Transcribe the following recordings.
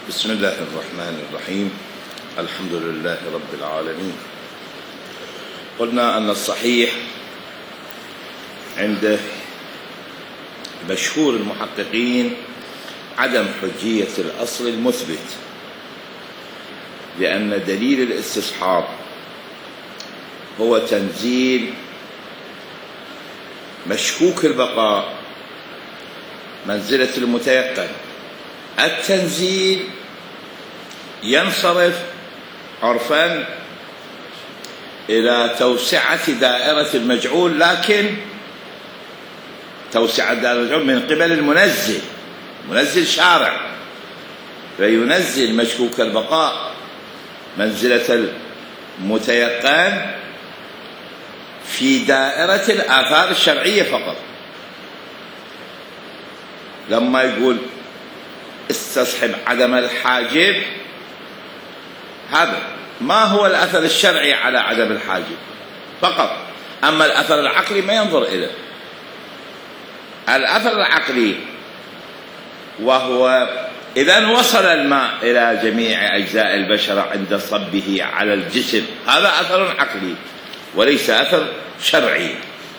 بسم الله الرحمن الرحيم. الحمد لله رب العالمين. قلنا أن الصحيح عند مشهور المحققين عدم حجية الأصل المثبت، لأن دليل الاستصحاب هو تنزيل مشكوك البقاء منزلة المتيقن. التنزيل ينصرف عرفا إلى توسعة دائرة المجعول، لكن توسعة دائرة المجعول من قبل المنزل، منزل شارع، فينزل مشكوك البقاء منزلة المتيقن في دائرة الآثار الشرعية فقط. لما يقول استصحب عدم الحاجب، هذا ما هو الأثر الشرعي على عدم الحاجب فقط، أما الأثر العقلي ما ينظر إليه. الأثر العقلي وهو إذا وصل الماء إلى جميع أجزاء البشرة عند صبه على الجسم، هذا أثر عقلي وليس أثر شرعي.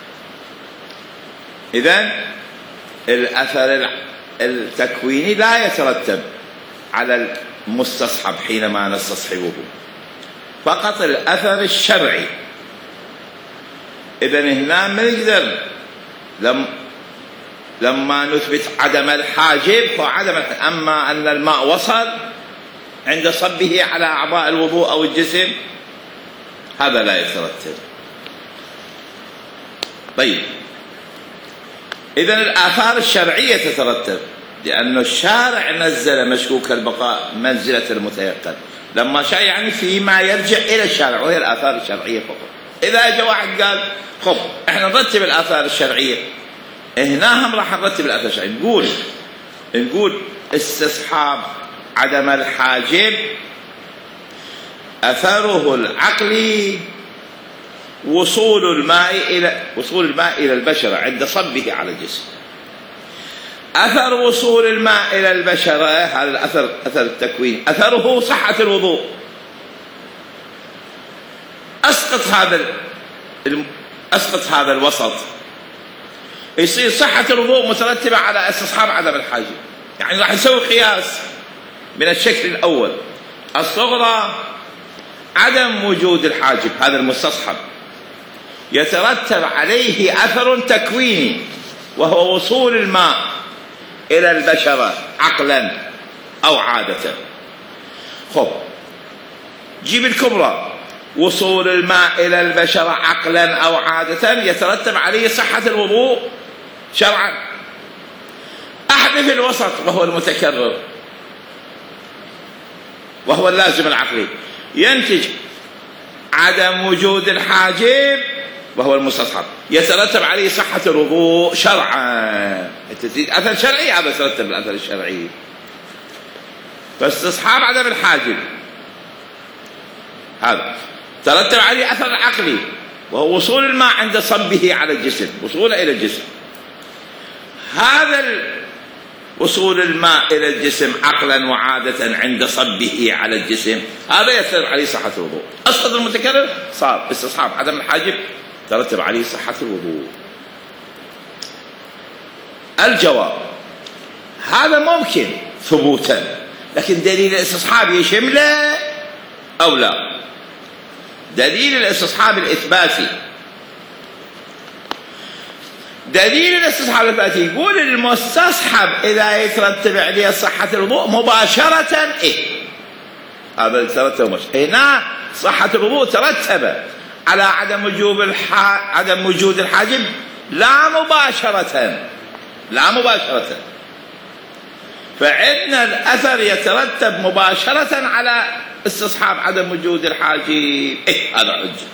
إذن الأثر التكويني لا يترتب على المستصحب حينما نستصحبه، فقط الأثر الشرعي. إذن هنا ما نقدر لما نثبت عدم الحاجب فعدم أما أن الماء وصل عند صبه على أعضاء الوضوء أو الجسم، هذا لا يترتب. طيب، إذن الآثار الشرعية تترتب، لأن الشارع نزل مشكوك البقاء منزلة المتيقن لما شاء، يعني فيما يرجع إلى الشارع وهي الآثار الشرعية فقط. إذا جاء واحد قال خب إحنا نرتب الآثار الشرعية، هنا هم راح نرتب الآثار الشرعية، نقول استصحاب عدم الحاجب أثره العقلي وصول الماء إلى البشرة عند صبه على الجسم. أثر وصول الماء إلى البشرة هذا الأثر، أثر التكوين، أثره صحة الوضوء. أسقط هذا الوسط، يصير صحة الوضوء مترتبة على استصحاب عدم الحاجب. يعني راح نسوي قياس من الشكل الأول، الصغرى عدم وجود الحاجب هذا المستصحب يترتب عليه أثر تكويني وهو وصول الماء إلى البشرة عقلا أو عادة. خب جيب الكبرى، وصول الماء إلى البشرة عقلا أو عادة يترتب عليه صحة الوضوء شرعا. أحذف الوسط وهو المتكرر وهو اللازم العقلي، ينتج عدم وجود الحاجب وهو المستصحب يترتب عليه صحة الوضوء شرعا. أثر شرعي، هذا يترتب الأثر الشرعي. فاستصحاب عدم الحاجب هذا ترتب عليه أثر عقلي وهو وصول الماء عند صبه على الجسم، وصوله إلى الجسم. هذا وصول الماء إلى الجسم عقلا وعادة عند صبه على الجسم هذا يترتب عليه صحة الوضوء. أسقط المتكرر صار استصحاب عدم الحاجب ترتب عليه صحة الوضوء. الجواب هذا ممكن ثبوتا، لكن دليل الاستصحاب يشمله أو لا؟ دليل الاستصحاب الإثباتي، دليل الاستصحاب الإثباتي يقول المستصحب إذا يترتب عليه صحة الوضوء مباشرة هذا يترتب هنا صحة الوضوء ترتب على عدم وجود الحاجب لا مباشرة. فعندنا الأثر يترتب مباشرة على استصحاب عدم وجود الحاجب. هذا حجة.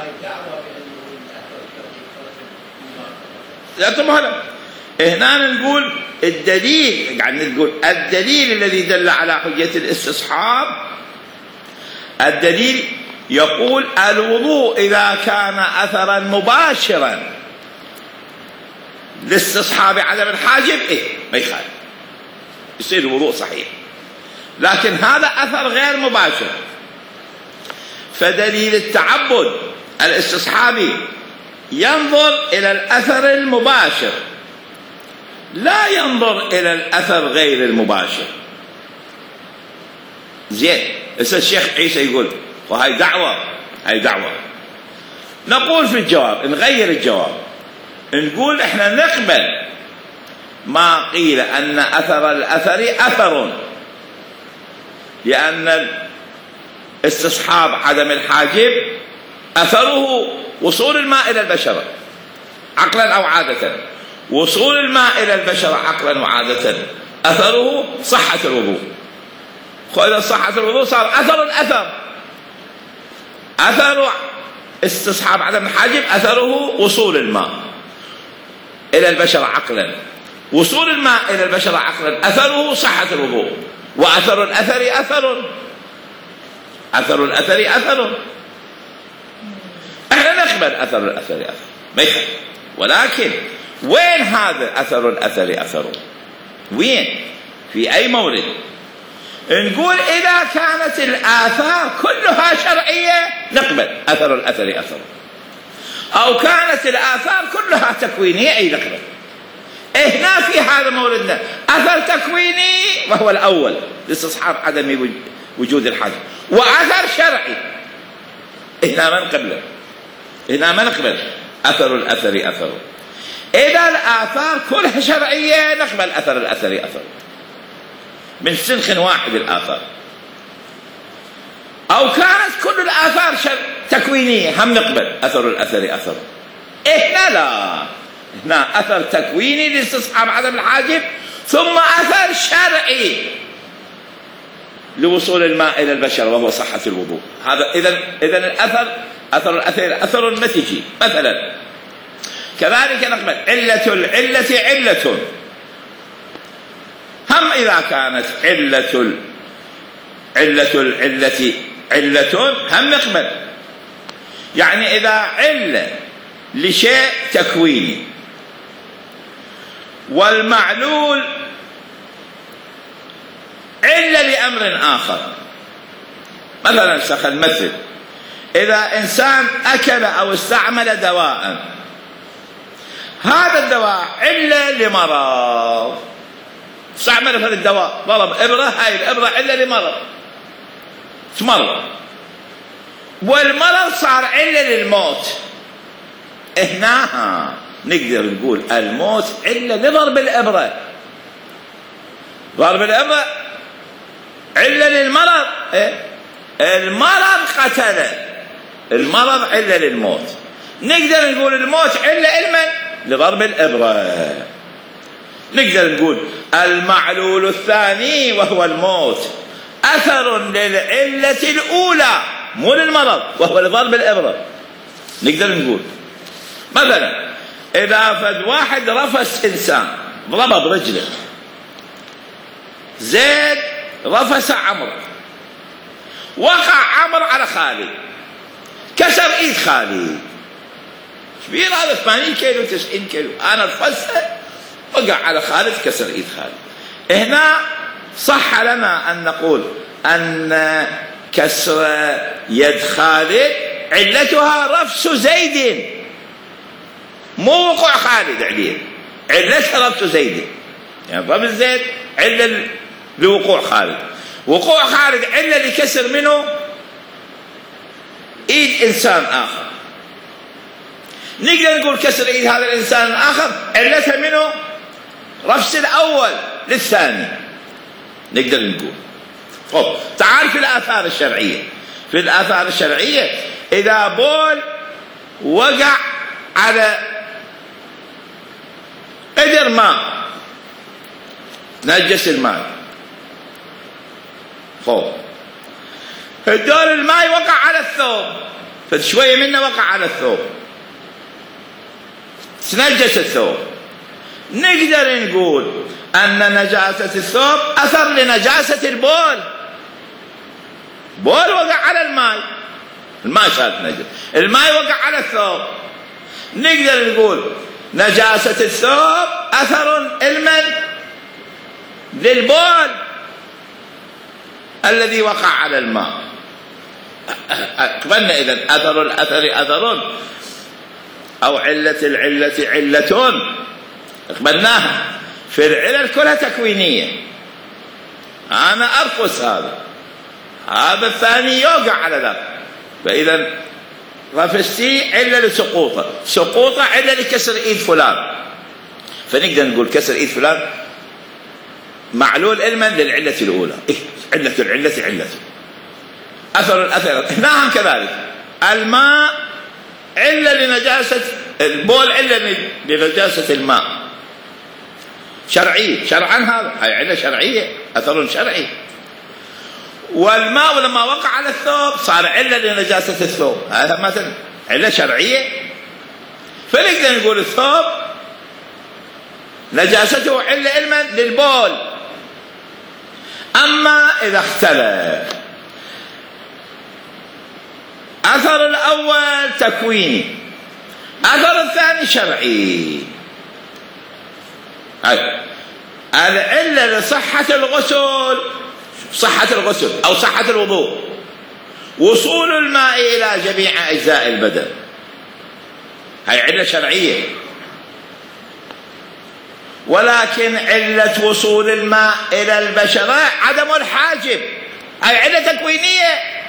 هنا نقول الدليل، يعني نقول الدليل الذي دل على حجة الاستصحاب، الدليل يقول الوضوء إذا كان أثرا مباشرا لاستصحاب عدم الحاجب ما يخالف، يصير الوضوء صحيح. لكن هذا أثر غير مباشر. فدليل التعبد الاستصحابي ينظر إلى الأثر المباشر، لا ينظر إلى الأثر غير المباشر. زين، الشيخ عيسى يقول وهي دعوة، نقول في الجواب، نغير الجواب، نقول احنا نقبل ما قيل أن أثر الأثر أثر، لأن استصحاب عدم الحاجب أثره وصول الماء إلى البشرة عقلا أو عادة، وصول الماء إلى البشرة عقلا وعادة أثره صحة الوضوء. وإذا صحة الوضوء صار أثر استصحاب عدم الحاجب أثره وصول الماء إلى البشرة عقلا، وصول الماء إلى البشرة عقلا أثره صحة الوضوء. وأثر الأثر أثر احنا نقبل أثر الأثر ما يخالف، ولكن وين هذا أثر الأثر أثر؟ وين؟ في أي مورد؟ نقول إذا كانت الآثار كلها شرعية نقبل أثر الأثر أثر، أو كانت الآثار كلها تكوينية أي نقبل. هنا في هذا موردنا أثر تكويني وهو الأول لاستصحاب عدم وجود الحاجة، وأثر شرعي هنا ما نقبل أثر الأثر أثر. إذا الآثار كلها شرعية نقبل أثر الأثر أثر، من سنخ واحد الآثار. أو كانت كل الآثار تكوينية هم نقبل أثر الأثر أثر. هنا لا، هنا أثر تكويني لاستصحاب عدم الحاجب، ثم أثر شرعي لوصول الماء إلى البشر وهو صحة الوضوء. هذا إذن أثر الأثر أثر نتيجي. مثلا كذلك نقبل علة العلة علة، هم إذا كانت علة العلة علة هم نقبل. يعني إذا علة لشيء تكويني والمعلول علة لأمر آخر، مثلا مثل إذا إنسان أكل أو استعمل دواء، هذا الدواء علة لمرض، استعمل هذا الدواء، ضرب إبرة، هاي الإبرة علة لمرض، مرض، والمرض صار علة للموت. هنا نقدر نقول الموت علة لضرب الإبرة، ضرب الإبرة علة للمرض، المرض قتله، المرض علة للموت. نقدر نقول الموت علة لمن؟ لضرب الإبرة. نقدر نقول المعلول الثاني وهو الموت أثر للعلة الأولى مو للمرض وهو لضرب الإبرة. نقدر نقول مثلا إذا فد واحد رفس إنسان ضربه برجله، زيد رفس عمرو، وقع عمرو على خالد، كسر إيد خالد، كبير هذا 80 كيلو 90 كيلو، أنا رفسه وقع على خالد كسر إيد خالد. هنا صح لنا أن نقول أن كسر يد خالد علتها رفس زيد، مو وقوع خالد عليه، علتها رفس زيد. يعني ضرب زيد علة لوقوع خالد، وقوع خالد علة لكسر منه إيد إنسان آخر. نقدر نقول كسر إيد هذا الإنسان الآخر علتها منه رفس الأول للثاني. نقدر نقول طب تعال في الآثار الشرعية. في الآثار الشرعية إذا بول وقع على قدر ماء نجس الماء، خب هدول الماء وقع على الثوب، فشوية منه وقع على الثوب تنجس الثوب. نقدر نقول أن نجاسة الثوب أثر لنجاسة البول، بول وقع على الماء، الماء صار نجس، الماء وقع على الثوب. نقدر نقول نجاسة الثوب أثر المن للبول، الذي وقع على الماء. قبلنا إذن أثر الأثر أثر أو علة العلة علة، قبلناها. في العلل كلها تكوينية، أنا أرقص هذا الثاني يوقع على ذلك. فإذا رفستي علة لسقوطه، سقوطه علة لكسر إيد فلان، فنقدر نقول كسر إيد فلان معلول علما للعلة الأولى. علة العلة علة. أثر الأثر هنا كذلك. الماء علة لنجاسة البول، علة لنجاسة الماء شرعية شرعا، هذا هي علة شرعية، أثر شرعي. والماء لما وقع على الثوب صار علة لنجاسة الثوب، هذا مثلا علة شرعية. فنقدر نقول الثوب نجاسته علة علما للبول. أما إذا اختلف، أثر الأول تكويني، أثر الثاني شرعي. العلة لصحة الغسل، صحة الغسل أو صحة الوضوء وصول الماء إلى جميع أجزاء البدن، هي علة شرعية. ولكن علة وصول الماء إلى البشرة عدم الحاجب، هي علة تكوينية.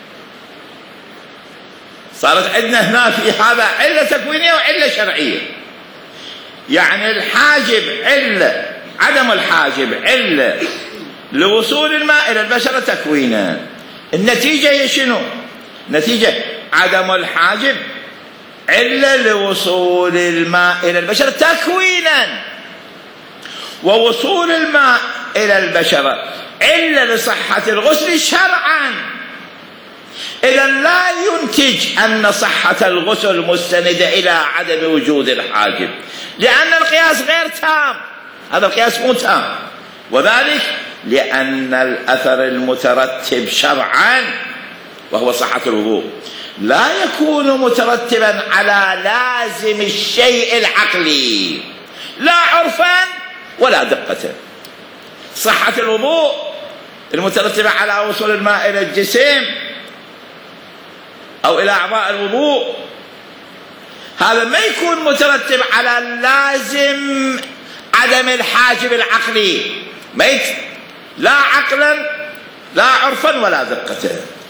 صارت عندنا هنا في هذا علة تكوينية وعلة شرعية. يعني الحاجب علة، عدم الحاجب علة لوصول الماء إلى البشرة تكوينا. النتيجة هي شنو؟ نتيجة عدم الحاجب علة لوصول الماء إلى البشرة تكوينا، ووصول الماء إلى البشرة علة لصحة الغسل شرعا. إذا لا ينتج أن صحة الغسل مستندة إلى عدم وجود الحاجب، لأن القياس غير تام، هذا القياس مو تام. وذلك لأن الأثر المترتب شرعا وهو صحة الوضوء لا يكون مترتبا على لازم الشيء العقلي، لا عرفا ولا دقة. صحة الوضوء المترتبة على وصول الماء إلى الجسم أو إلى أعضاء الوضوء، هذا ما يكون مترتب على لازم عدم الحاجب العقلي، لا عقلا لا عرفا ولا دقة،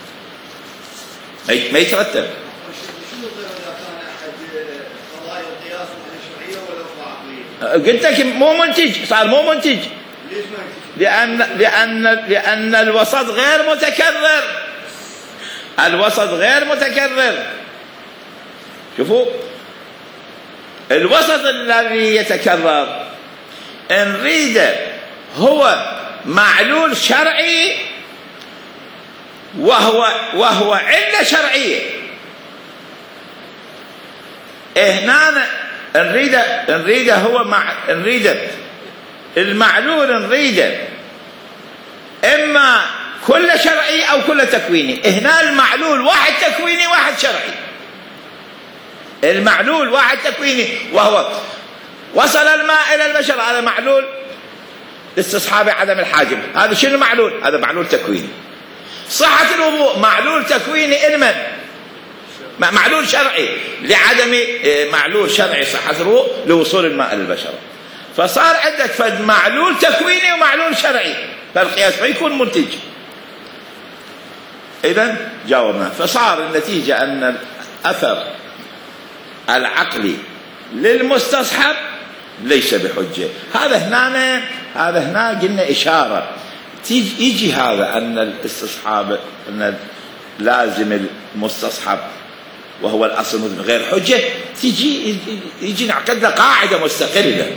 ما يترتب. قلت لك مو منتج، صار مو منتج. لأن الوسط غير متكرر، الوسط غير متكرر. شوفوا الوسط الذي يتكرر إن ريد هو معلول شرعي وهو علة شرعية. هنا نريد هو نريد المعلول، نريد إما كل شرعي أو كل تكويني. هنا المعلول واحد تكويني واحد شرعي. المعلول واحد تكويني وهو وصل الماء إلى البشر، هذا معلول لاستصحاب عدم الحاجب. هذا شنو معلول؟ هذا معلول تكويني. صحة الوضوء معلول تكويني علما، معلول شرعي لعدم معلول شرعي صحة الوضوء لوصول الماء للبشرة. فصار عندك فد معلول تكويني ومعلول شرعي، فالقياس ما يكون منتج. إذن جاوبنا. فصار النتيجة أن الأثر العقلي للمستصحب ليس بحجة. هذا هنا قلنا إشارة يجي هذا أن الاستصحاب، أن لازم المستصحب وهو الأصل غير حجة، يجي نعقد له قاعدة مستقلة.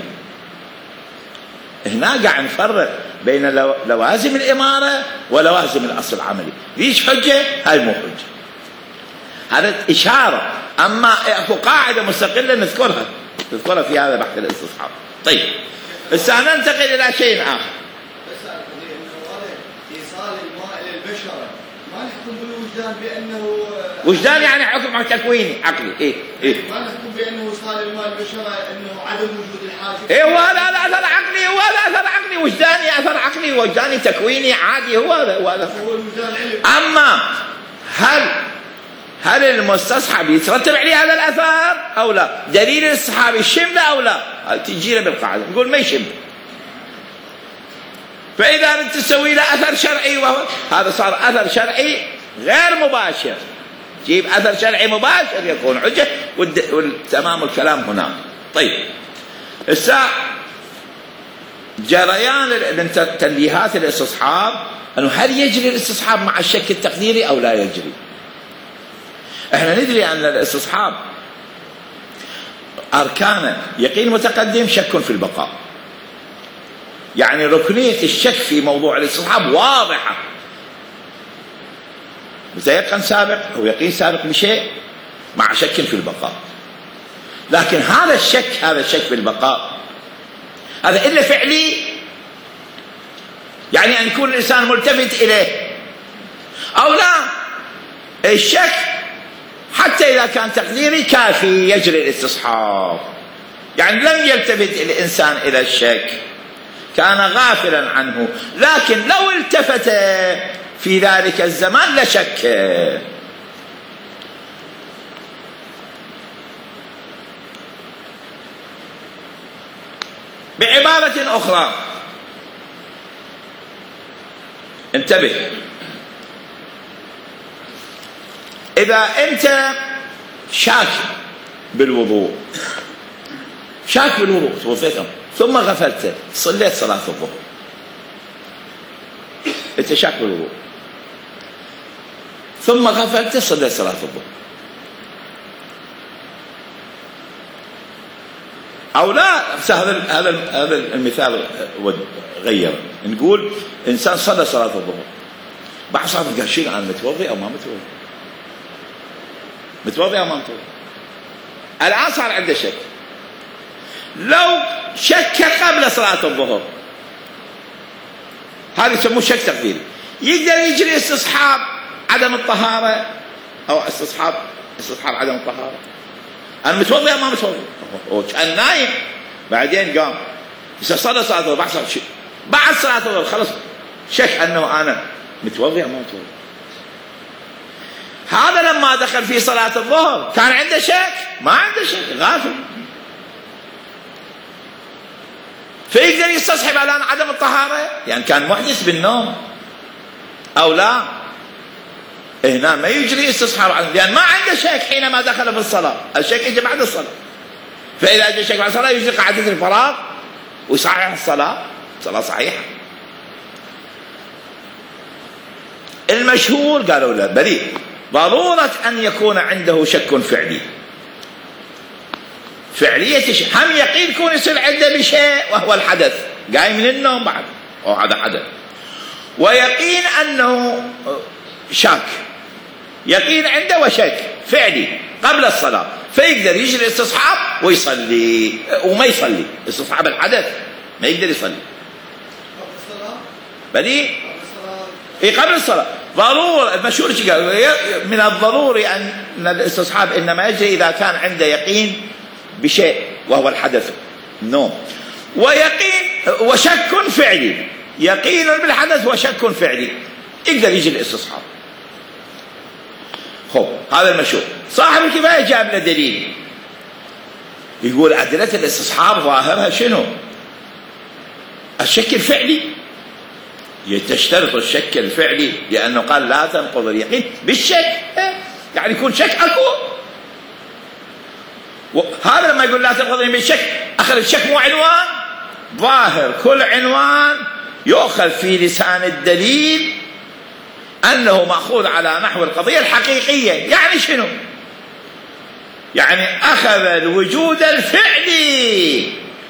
هنا قاعد نفرق بين لوازم الإمارة ولوازم الأصل العملي. ليش حجة؟ هاي مو حجة، هذا إشارة. أما قاعدة مستقلة نذكرها في هذا بحث الاستصحاب. طيب هسه ننتقل إلى شيء آخر. إيصال الماء إلى البشرة ما نحكم بالوجدان بأنه وجدان، يعني حكم تكويني عقلي. ما نحكم بأنه إيصال الماء للبشرة أنه عدم وجود الحاجة. هذا العقلي وهذا أثر عقلي وجداني، أثر عقلي وجداني تكويني عادي، هو هذا. أما هل المستصحب يترتب عليه هذا الأثر أو لا؟ دليل الاستصحاب يشم أو لا؟ تجينا بالقاعدة نقول ما يشم. فإذا أنت تسوي له أثر شرعي وهو هذا صار أثر شرعي غير مباشر، جيب أثر شرعي مباشر يكون حجة، والتمام الكلام هنا. طيب الساعة جريان تنبيهات الاستصحاب أنه هل يجري الاستصحاب مع الشك التقديري أو لا يجري؟ احنا ندري أن الاستصحاب أركانه يقين متقدم، شك في البقاء، يعني ركنية الشك في موضوع الاستصحاب واضحة، متيقن سابق أو يقين سابق بشيء مع شك في البقاء. لكن هذا الشك في البقاء هذا إلا فعلي، يعني أن يكون الإنسان ملتفت إليه أو لا. الشك حتى إذا كان تقديري كافي يجري الاستصحاب، يعني لم يلتفت الإنسان إلى الشك، كان غافلا عنه، لكن لو التفت في ذلك الزمان لشك. بعبارة أخرى انتبه، إذا أنت شاك بالوضوء توضيت ثم غفلت صليت صلاة الظهر، أنت شاك بالوضوء ثم غفلت صليت صلاة الظهر، أو لا هذا المثال غير، نقول إنسان صلى صلاة الظهر بعد صلاة قال شيء أنا متوضي أو ما متوضي أو ما متوضي، الآن صار عنده شك. لو شك قبل صلاة الظهر هذا يسموه شك تقديري، يقدر يجري استصحاب عدم الطهارة أو استصحاب عدم الطهارة، أنا متوضي أو ما متوضي، وكان نايم بعدين قام صلى صلاة الظهر بعد صلاة الظهر خلص شك أنه أنا متوضي أو ما متوضي. هذا لما دخل في صلاة الظهر كان عنده شك؟ ما عنده شك، غافل، فيقدر يستصحب الآن عدم الطهارة، يعني كان محدث بالنوم أو لا، هنا ما يجري استصحاب لأن ما عنده شك حينما دخل في الصلاة، الشك يجي بعد الصلاة، فإذا جاء شك بعد الصلاة يجري قاعدة الفراغ ويصحح الصلاة صحيحة. المشهور قالوا لا، بل ضرورة أن يكون عنده شك فعلي، فعلية الشيء، هم يقين يكون يصير عنده بشيء وهو الحدث، قايم من النوم بعد هذا حدث، ويقين أنه شاك، يقين عنده وشك فعلي قبل الصلاة، فيقدر يجري استصحاب ويصلي وما يصلي استصحاب الحدث، ما يقدر يصلي بل قبل الصلاة. ضرورة المشهور قال من الضروري أن الاستصحاب إنما يجري إذا كان عنده يقين بشيء وهو الحدث النوم، ويقين وشك فعلي، يقين بالحدث وشك فعلي يقدر يجي الاستصحاب. هذا المشهور. صاحب الكفاية جاب له دليل يقول أدلة الاستصحاب ظاهرها شنو؟ الشك الفعلي، تشترط الشك الفعلي لأنه قال لا تنقض اليقين بالشك، يعني يكون شك أكو. هذا لما يقول لا تنقض بالشك، أخذ الشك مو عنوان ظاهر، كل عنوان يؤخذ في لسان الدليل أنه مأخوذ على نحو القضية الحقيقية. يعني شنو؟ يعني أخذ الوجود الفعلي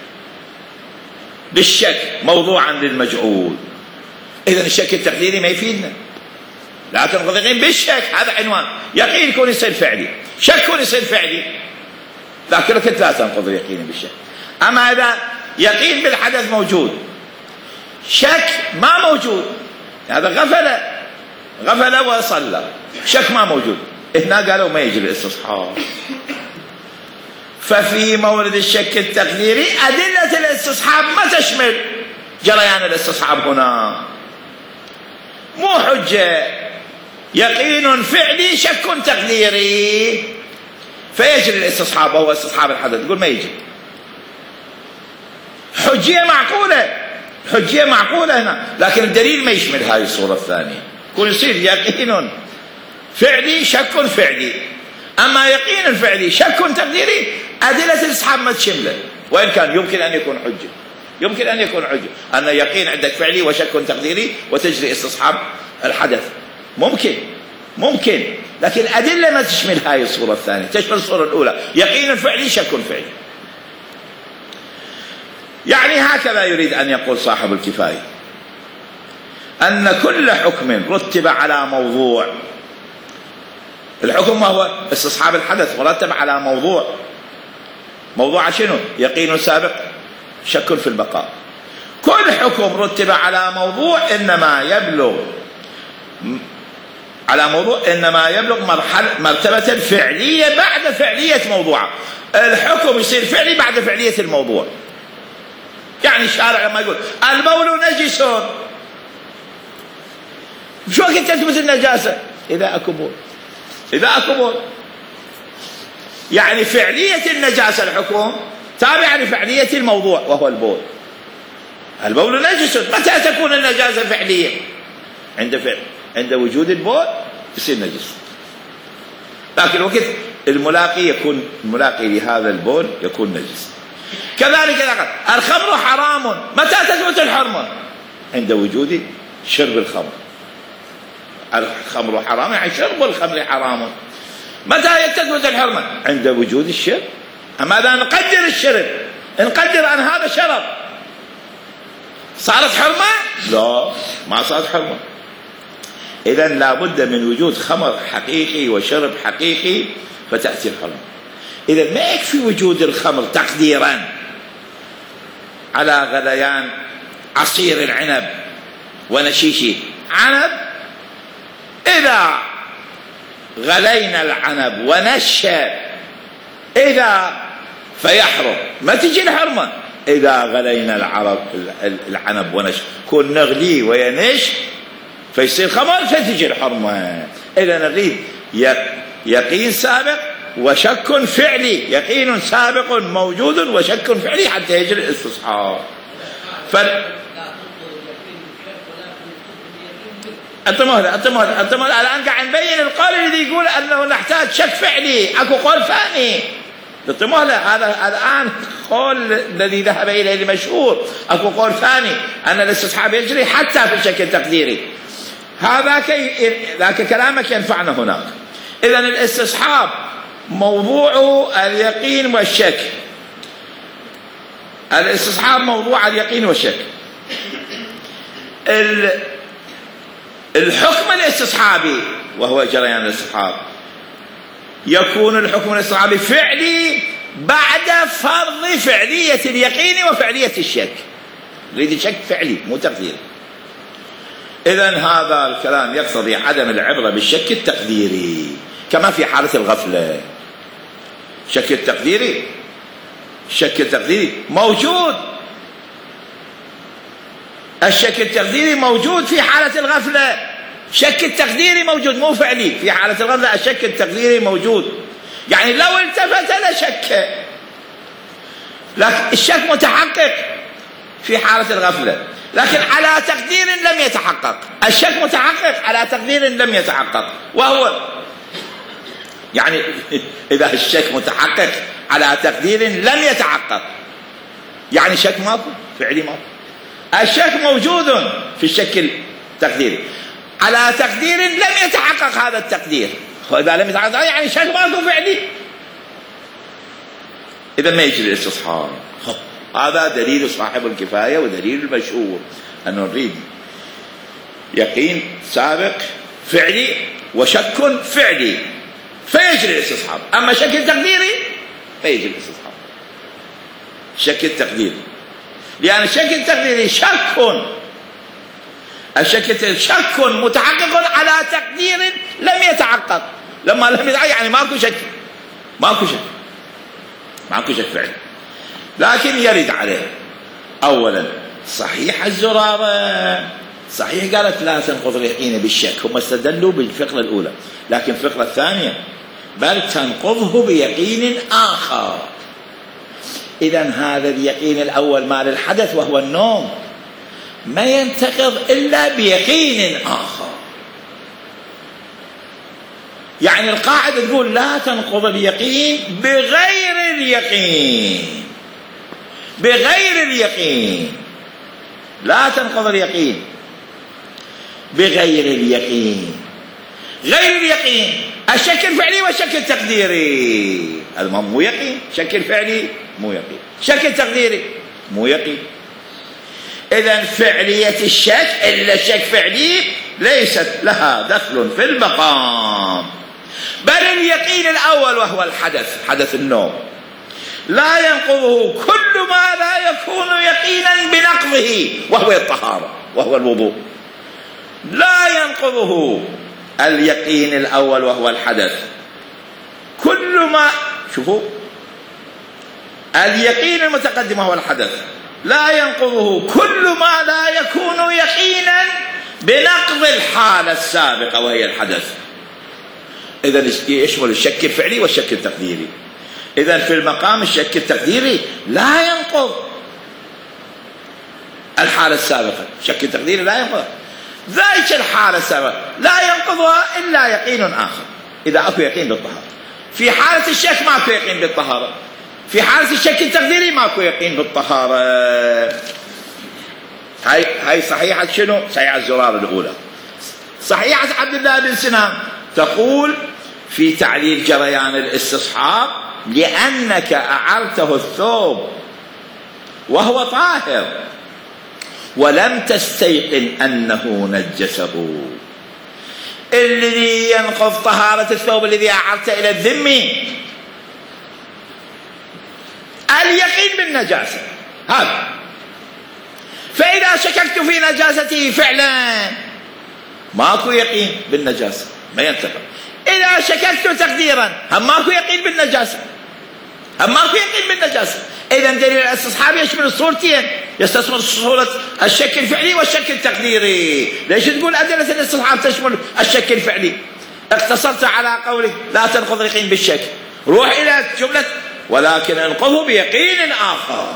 بالشك موضوعا للمجعول. إذن الشك التقديري ما يفيدنا، لا تنقض اليقين بالشك، هذا عنوان. يقين يكون يصير فعلي، شك يكون يصير فعلي، لكن لا تنقض اليقين بالشك. أما إذا يقين بالحدث موجود، شك ما موجود، هذا غفل وصلى، شك ما موجود، هنا قالوا ما يجري الاستصحاب. ففي مورد الشك التقديري أدلة الاستصحاب ما تشمل جريان الاستصحاب هنا مو حجة. يقين فعلي شك تقديري، فيجري الاستصحاب وهو استصحاب الحدث. تقول ما يجي، حجية معقولة، حجية معقولة هنا، لكن الدليل ما يشمل هذه الصورة الثانية. يكون يصير يقين فعلي شك فعلي، أما يقين فعلي شك تقديري أدلة الاستصحاب ما تشمله، وإن كان يمكن أن يكون حجة، يمكن أن يكون حجة أن يقين عندك فعلي وشك تقديري وتجري استصحاب الحدث، ممكن، لكن الأدلة ما تشمل هاي الصورة الثانية، تشمل الصورة الأولى يقين فعلي شك فعلي. يعني هكذا يريد أن يقول صاحب الكفاية، أن كل حكم رتب على موضوع، الحكم وهو استصحاب الحدث مرتب على موضوع شنو؟ يقين سابق شك في البقاء. كل حكم رتب على موضوع إنما يبلغ مرتبة فعلية بعد فعلية موضوعه. الحكم يصير فعلي بعد فعلية الموضوع. يعني الشارع لما يقول البول نجس، شو وقت تثبت النجاسة؟ إذا أكو بول. يعني فعلية النجاسة الحكم تابعة لفعلية الموضوع وهو البول. البول نجس، متى تكون النجاسة فعلية؟ عند وجود البول يصير نجس، لكن وقت الملاقي لهذا البول يكون نجس. كذلك الخمر حرام، متى تثبت الحرمة؟ عند وجود شرب الخمر. الخمر حرام يعني شرب الخمر حرام. متى تثبت الحرمة؟ عند وجود الشرب. أما إذا نقدر الشرب، نقدر أن هذا شرب، صارت حرمة؟ لا، ما صارت حرمة. إذن لابد من وجود خمر حقيقي وشرب حقيقي فتأتي الحرمة. إذن ما يكفي وجود الخمر تقديرا على غليان عصير العنب ونشيشه. عنب إذا غلينا العنب ونشى فيحرم، ما تجي الحرمة. إذا غلينا العنب ونشى كون نغليه وينش فيصير خمر فتجي الحرمة. إذا نريد يقين سابق وشك فعلي، يقين سابق موجود وشك فعلي حتى يجري الاستصحاب. انتم الان قاعد نبين القول الذي يقول انه نحتاج شك فعلي، اكو قول ثاني. هذا الان قول الذي ذهب اليه المشهور، اكو قول ثاني ان الاستصحاب يجري حتى في الشك التقديري. ذاك كلامك ينفعنا هناك. اذا الاستصحاب موضوع اليقين والشك، الاستصحاب موضوع اليقين والشك. الحكم الاستصحابي وهو جريان الاستصحاب يكون الحكم الاستصحابي فعلي بعد فرض فعلية اليقين وفعلية الشك. نريد الشك فعلي مو تقديري. إذن هذا الكلام يقتضي عدم العبرة بالشك التقديري كما في حالة الغفلة. الشك التقديري موجود، الشك التقديري موجود في حالة الغفلة. الشك التقديري موجود مو فعلي. في حالة الغفلة الشك التقديري موجود، يعني لو التفت لشك، لكن الشك متحقق في حالة الغفلة، لكن على تقدير لم يتحقق. الشك متحقق على تقدير لم يتحقق، وهو يعني إذا الشك متحقق على تقدير لم يتحقق يعني شك ماكو، فعلي ماكو. الشك موجود في الشك التقديري على تقدير لم يتحقق هذا التقدير، وإذا لم يتحقق يعني شك ماكو فعلي، إذا ما يجري الاستصحاب. هذا دليل صاحب الكفاية ودليل المشهور أنه نريد يقين سابق فعلي وشك فعلي فيجري الاستصحاب. أما شك تقديري فيجري الاستصحاب. شك التقديري، لأن الشك التقديري شك متحقق على تقدير لم يتحقق. لما لم يتحقق يعني ماكو شك فعلي، لكن يرد عليه أولا صحيح الزرارة صحيح قالت لا تنقض اليقين بالشك، هم استدلوا بالفقرة الأولى، لكن الفقرة الثانية بل تنقضه بيقين آخر. إذن هذا اليقين الأول مال الحدث وهو النوم ما ينتقض إلا بيقين آخر. يعني القاعدة تقول لا تنقض اليقين بغير اليقين، بغير اليقين، لا تنقض اليقين بغير اليقين. غير اليقين الشك الفعلي والشك التقديري، هذا مو يقين، شك الفعلي مو يقين، شك التقديري مو يقين. إذن فعلية الشك إلا الشك فعلي ليست لها دخل في المقام، بل اليقين الأول وهو الحدث، حدث النوم، لا ينقضه كل ما لا يكون يقينا بنقضه وهو الطهارة وهو الوضوء. لا ينقضه اليقين الأول وهو الحدث، كل ما، شوفوا اليقين المتقدم وهو الحدث لا ينقضه كل ما لا يكون يقينا بنقض الحالة السابقة وهي الحدث. إذن يشمل الشك الفعلي والشك التقديري. إذن في المقام الشك التقديري لا ينقض الحالة السابقة، الشك التقديري لا ينقض ذلك الحالة السابقة، لا ينقضها إلا يقين آخر. إذا أكو يقين بالطهارة، في حالة الشك ماكو يقين بالطهارة، في حالة الشك التقديري ماكو يقين بالطهارة. هاي صحيحة شنو؟ صحيحة الزرار الأولى. صحيحة عبد الله بن سنان تقول في تعليل جريان الاستصحاب لأنك أعرته الثوب وهو طاهر ولم تستيقن أنه نجسه. الذي ينقض طهارة الثوب الذي أعرته إلى الذمي اليقين بالنجاسة هذا، فإذا شككت في نجاسته فعلا ماكو يقين بالنجاسة ما ينتقل. إذا شككت تقديرا هم ماكو يقين بالنجاسة، هم ماكو يقين بالنجاسة. إذا دليل الاستصحاب يشمل الصورتين، يستشمل صورة الشك الفعلي والشك التقديري. ليش تقول أدلة الاستصحاب تشمل الشك الفعلي؟ اقتصرت على قوله لا تنقض اليقين بالشك، روح إلى جملة ولكن انقضه بيقين آخر.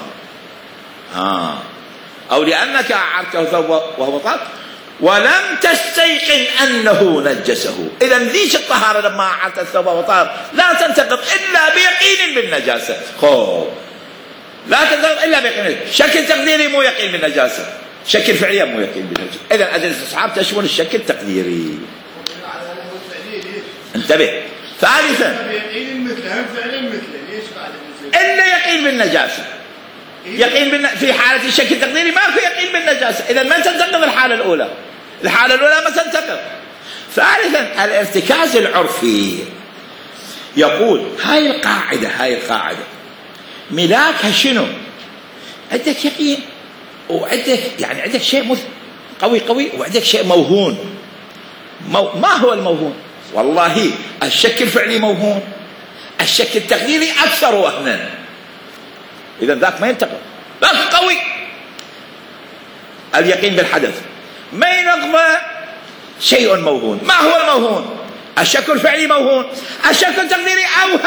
أو لأنك أعرته ثوب وهو طاهر ولم تستيقن أنه نجسه. إذا ذيش الطهارة لما أعرت الثوب وهو طاهر لا تنتقض إلا بيقين بالنجاسة. لا تنتقض إلا بيقين. شك التقديري مو يقين بالنجاسة، شك الفعلي مو يقين بالنجاسة. إذا أدلة الاستصحاب تشمل الشك التقديري. انتبه. ثالثا إلا يقين بالنجاسة، يقين في حالة الشك التقديري ماكو يقين بالنجاسة. إذا ما تنتقض الحالة الأولى، الحالة الأولى ما تنتقض. ثالثا الارتكاز العرفي يقول هاي القاعدة ملاكها شنو؟ عندك يقين وعندك يعني عندك شيء قوي وعندك شيء موهون. ما هو الموهون؟ والله الشك الفعلي موهون، الشك التقديري أكثر وهنا. إذا ذاك ما ينتقض، ذاك قوي. اليقين بالحدث ما ينقض شيء موهون. ما هو الموهون؟ الشك الفعلي موهون، الشك التقديري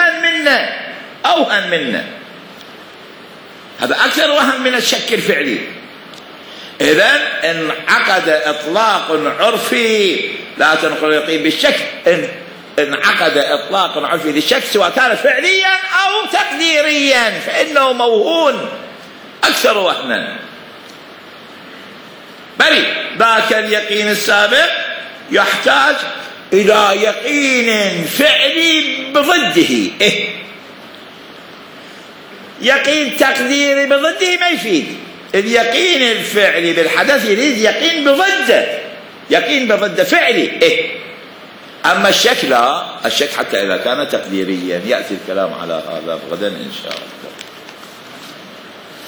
أوهن منه، هذا أكثر وهن من الشك الفعلي. إذن انعقد إطلاق عرفي لا تنقل اليقين بالشك، انعقد إطلاق عرفي للشك سواء كان فعليا أو تقديريا فإنه موهون أكثر وهنا. بل ذاك اليقين السابق يحتاج إلى يقين فعلي بضده. يقين تقديري بضده ما يفيد. اليقين الفعلي بالحدث يريد يقين بضده، يقين بضده فعلي. أما الشك لا، الشك حتى إذا كان تقديريا يأتي الكلام على هذا غدا إن شاء الله.